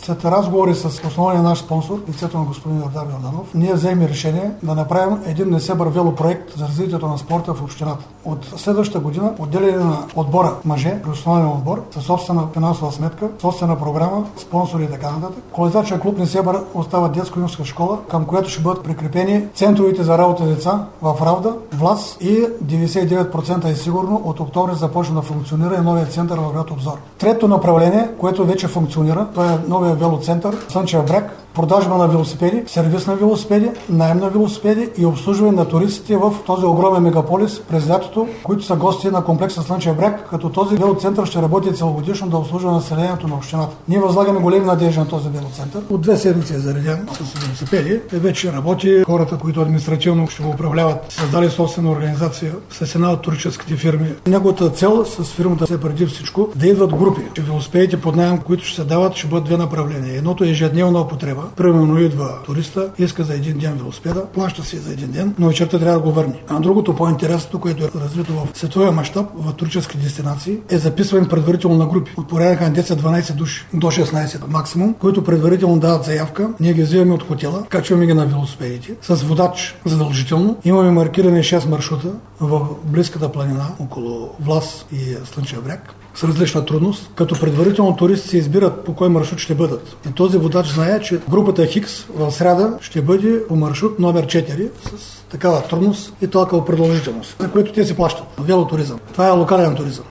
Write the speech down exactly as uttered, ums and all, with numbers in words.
След разговори с основния наш спонсор, лицето на господин Йордан Йорданов, ние взехме решение да направим един несебър велопроект за развитието на спорта в общината. От следващата година отделяне на отбора мъже, при основния отбор, със собствена финансова сметка, собствена програма, спонсори и така нататък. Колезачен клуб Несебър остава детско-юношеска школа, към която ще бъдат прикрепени центровете за работа с деца в Равда, Влас и деветдесет и девет процента е сигурно от октомври започна да функционира и новия център в град Обзор. Трето направление, което вече функционира, това е новия велоцентър Слънчев бряг, продажба на велосипеди, сервис на велосипеди, наем на велосипеди и обслужване на туристите в този огромен мегаполис през лятото, които са гости на комплекса Слънчев бряг, като този велоцентър ще работи целогодишно да обслужва населението на общината. Ние възлагаме големи надежди на този велоцентър. От две седмици е зареден с велосипеди. Вече работи. Хората, които административно ще го управляват, създали собствена организация с една от туристическите фирми. Неговата цел с фирмата е преди всичко да идват групи. Велосипедите под наем, които ще се дават, ще бъдат две направления. Едното е ежедневна употреба. Примерно идва туриста, иска за един ден велосипеда, плаща си за един ден, но вечерта трябва да го върне. А другото по-интересното, което е развито в световен мащаб, в туристически дестинации, е записване предварително на групи. От порядъка на десет-дванайсет души до шестнайсет максимум, които предварително дават заявка. Ние ги вземаме от хотела, качваме ги на велосипедите с водач задължително. Имаме маркирани шест маршрута в близката планина около Влас и Слънчев бряг с различна трудност, като предварително туристи се избират по кой маршрут ще бъдат. И този водач знае, че групата Хикс в сряда ще бъде по маршрут номер четири с такава трудност и толкова продължителност, за което те си плащат. Велотуризъм. Това е локален туризъм.